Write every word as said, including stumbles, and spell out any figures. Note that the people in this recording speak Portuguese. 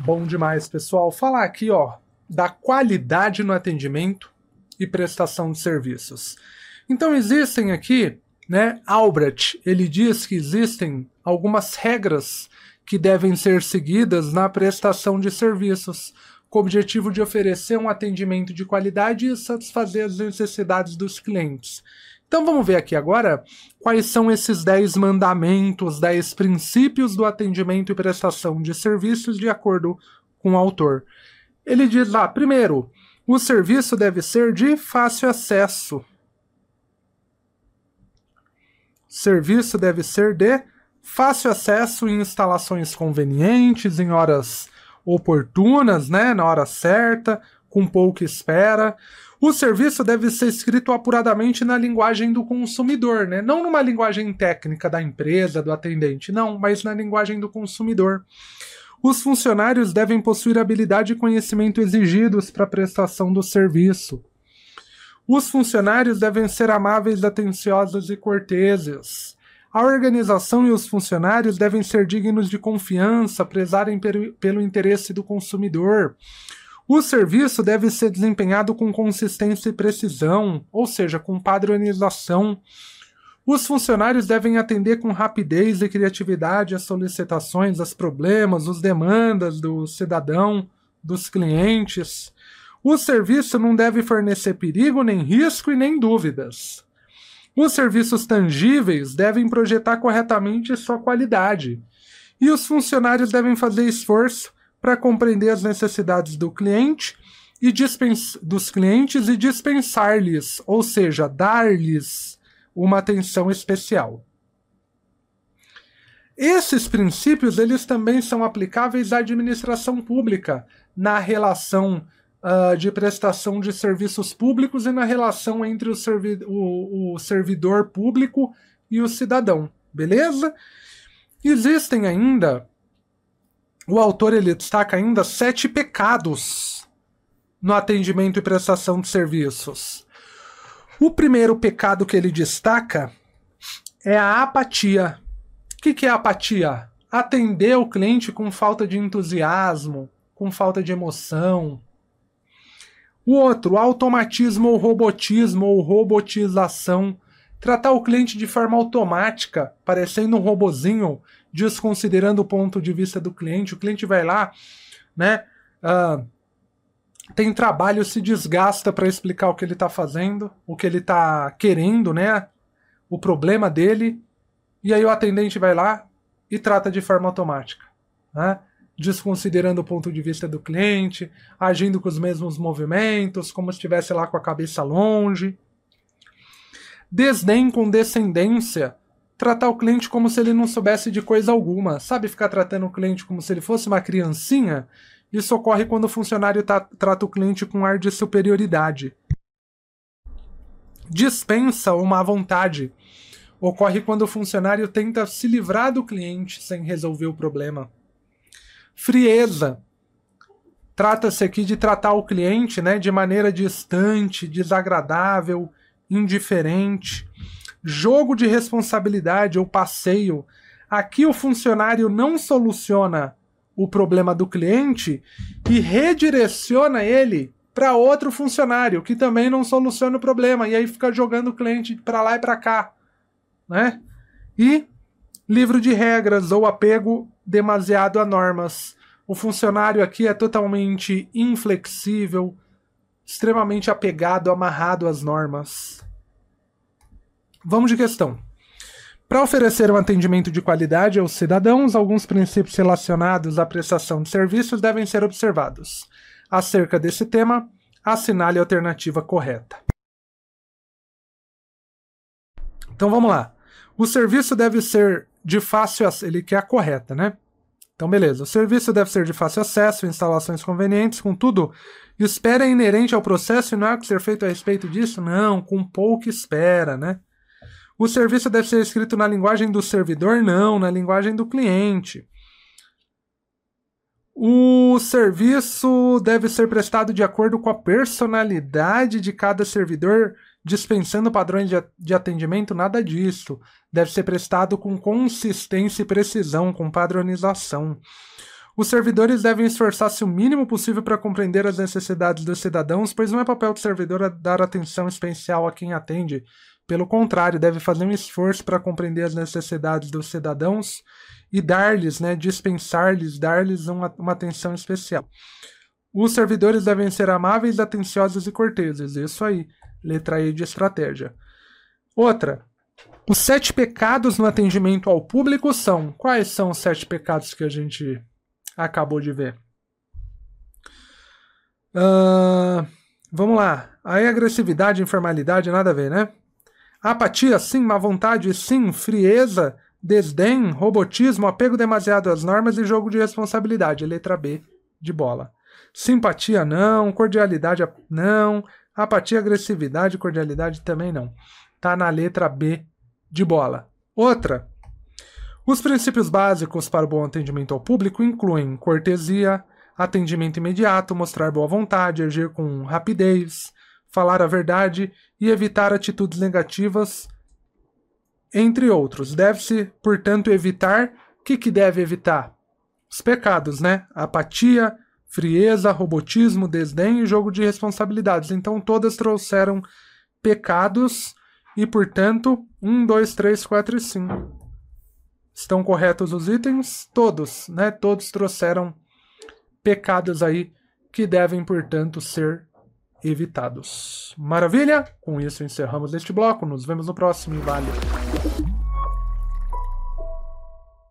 Bom demais, pessoal. Falar aqui, ó, da qualidade no atendimento e prestação de serviços. Então existem aqui, né, Albrecht, ele diz que existem algumas regras que devem ser seguidas na prestação de serviços, com o objetivo de oferecer um atendimento de qualidade e satisfazer as necessidades dos clientes. Então vamos ver aqui agora quais são esses dez mandamentos, dez princípios do atendimento e prestação de serviços de acordo com o autor. Ele diz lá, primeiro, o serviço deve ser de fácil acesso. Serviço deve ser de fácil acesso em instalações convenientes, em horas oportunas, né, na hora certa, com pouca espera. O serviço deve ser escrito apuradamente na linguagem do consumidor, né? Não numa linguagem técnica da empresa, do atendente, não, mas na linguagem do consumidor. Os funcionários devem possuir habilidade e conhecimento exigidos para a prestação do serviço. Os funcionários devem ser amáveis, atenciosos e corteses. A organização e os funcionários devem ser dignos de confiança, prezarem pelo interesse do consumidor. O serviço deve ser desempenhado com consistência e precisão, ou seja, com padronização. Os funcionários devem atender com rapidez e criatividade as solicitações, os problemas, as demandas do cidadão, dos clientes. O serviço não deve fornecer perigo, nem risco e nem dúvidas. Os serviços tangíveis devem projetar corretamente sua qualidade. E os funcionários devem fazer esforço para compreender as necessidades do cliente e dispens- dos clientes e dispensar-lhes, ou seja, dar-lhes uma atenção especial. Esses princípios eles também são aplicáveis à administração pública, na relação uh, de prestação de serviços públicos e na relação entre o, servi- o, o servidor público e o cidadão, beleza? Existem ainda, o autor ele destaca ainda sete pecados no atendimento e prestação de serviços. O primeiro pecado que ele destaca é a apatia. O que, que é apatia? Atender o cliente com falta de entusiasmo, com falta de emoção. O outro, automatismo ou robotismo ou robotização. Tratar o cliente de forma automática, parecendo um robozinho, desconsiderando o ponto de vista do cliente. O cliente vai lá, né? Uh, tem trabalho, se desgasta para explicar o que ele está fazendo, o que ele está querendo, né? O problema dele. E aí o atendente vai lá e trata de forma automática, né? Desconsiderando o ponto de vista do cliente, agindo com os mesmos movimentos, como se estivesse lá com a cabeça longe. Desdém, condescendência, tratar o cliente como se ele não soubesse de coisa alguma. Sabe, ficar tratando o cliente como se ele fosse uma criancinha? Isso ocorre quando o funcionário tá, trata o cliente com ar de superioridade. Dispensa ou má vontade. Ocorre quando o funcionário tenta se livrar do cliente sem resolver o problema. Frieza. Trata-se aqui de tratar o cliente, né, de maneira distante, desagradável, indiferente. Jogo de responsabilidade ou passeio. Aqui o funcionário não soluciona o problema do cliente e redireciona ele para outro funcionário que também não soluciona o problema e aí fica jogando o cliente para lá e para cá, né? E livro de regras ou apego demasiado a normas. O funcionário aqui é totalmente inflexível, extremamente apegado, amarrado às normas. Vamos de questão. Para oferecer um atendimento de qualidade aos cidadãos, alguns princípios relacionados à prestação de serviços devem ser observados. Acerca desse tema, assinale a alternativa correta. Então vamos lá. O serviço deve ser de fácil acesso. Ele quer a correta, né? Então beleza. O serviço deve ser de fácil acesso, instalações convenientes, contudo, espera é inerente ao processo e não há que ser feito a respeito disso? Não, com pouca espera, né? O serviço deve ser escrito na linguagem do servidor? Não, na linguagem do cliente. O serviço deve ser prestado de acordo com a personalidade de cada servidor, dispensando padrões de atendimento? Nada disso. Deve ser prestado com consistência e precisão, com padronização. Os servidores devem esforçar-se o mínimo possível para compreender as necessidades dos cidadãos, pois não é papel do servidor dar atenção especial a quem atende. Pelo contrário, deve fazer um esforço para compreender as necessidades dos cidadãos e dar-lhes, né, dispensar-lhes, dar-lhes uma, uma atenção especial. Os servidores devem ser amáveis, atenciosos e corteses. Isso aí, letra E de estratégia. Outra. Os sete pecados no atendimento ao público são... Quais são os sete pecados que a gente acabou de ver? Uh, vamos lá. Aí agressividade, informalidade, nada a ver, né? Apatia, sim. Má vontade, sim. Frieza, desdém, robotismo, apego demasiado às normas e jogo de responsabilidade. Letra B de bola. Simpatia, não. Cordialidade, não. Apatia, agressividade, cordialidade também não. Tá na letra B de bola. Outra. Os princípios básicos para o bom atendimento ao público incluem cortesia, atendimento imediato, mostrar boa vontade, agir com rapidez, falar a verdade e evitar atitudes negativas, entre outros. Deve-se, portanto, evitar... O que, que deve evitar? Os pecados, né? Apatia, frieza, robotismo, desdém e jogo de responsabilidades. Então, todas trouxeram pecados e, portanto, um, dois, três, quatro e cinco. Estão corretos os itens? Todos, né? Todos trouxeram pecados aí que devem, portanto, ser evitados. Maravilha? Com isso encerramos este bloco. Nos vemos no próximo e valeu!